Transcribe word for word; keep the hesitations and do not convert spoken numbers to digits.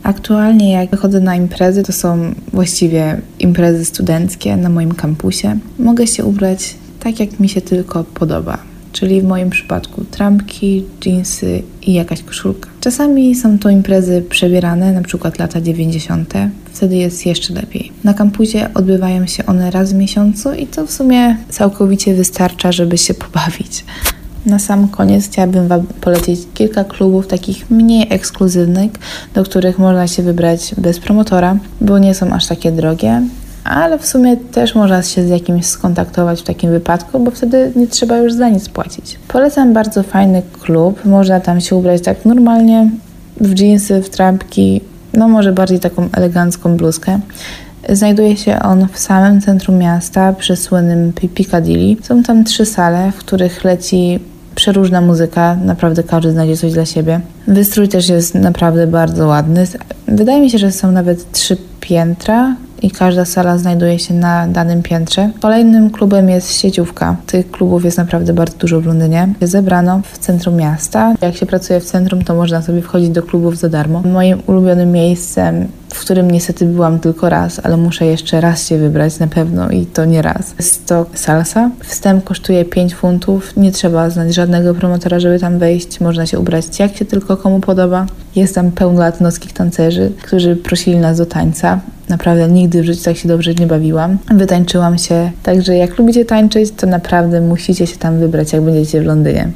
Aktualnie jak wychodzę na imprezy, to są właściwie imprezy studenckie na moim kampusie. Mogę się ubrać tak, jak mi się tylko podoba. Czyli w moim przypadku trampki, dżinsy i jakaś koszulka. Czasami są to imprezy przebierane, na przykład lata dziewięćdziesiąte. Wtedy jest jeszcze lepiej. Na kampusie odbywają się one raz w miesiącu i to w sumie całkowicie wystarcza, żeby się pobawić. Na sam koniec chciałabym Wam polecić kilka klubów takich mniej ekskluzywnych, do których można się wybrać bez promotora, bo nie są aż takie drogie. Ale w sumie też można się z jakimś skontaktować w takim wypadku, bo wtedy nie trzeba już za nic płacić. Polecam bardzo fajny klub, można tam się ubrać tak normalnie, w dżinsy, w trampki, no może bardziej taką elegancką bluzkę. Znajduje się on w samym centrum miasta, przy słynnym Piccadilly. Są tam trzy sale, w których leci przeróżna muzyka, naprawdę każdy znajdzie coś dla siebie. Wystrój też jest naprawdę bardzo ładny. Wydaje mi się, że są nawet trzy piętra i każda sala znajduje się na danym piętrze. Kolejnym klubem jest sieciówka. Tych klubów jest naprawdę bardzo dużo w Londynie. Zebrano w centrum miasta. Jak się pracuje w centrum, to można sobie wchodzić do klubów za darmo. Moim ulubionym miejscem, w którym niestety byłam tylko raz, ale muszę jeszcze raz się wybrać na pewno i to nie raz. Jest to salsa. Wstęp kosztuje pięć funtów. Nie trzeba znać żadnego promotora, żeby tam wejść. Można się ubrać jak się tylko komu podoba. Jest tam pełno latynoskich tancerzy, którzy prosili nas do tańca. Naprawdę nigdy w życiu tak się dobrze nie bawiłam. Wytańczyłam się. Także jak lubicie tańczyć, to naprawdę musicie się tam wybrać, jak będziecie w Londynie.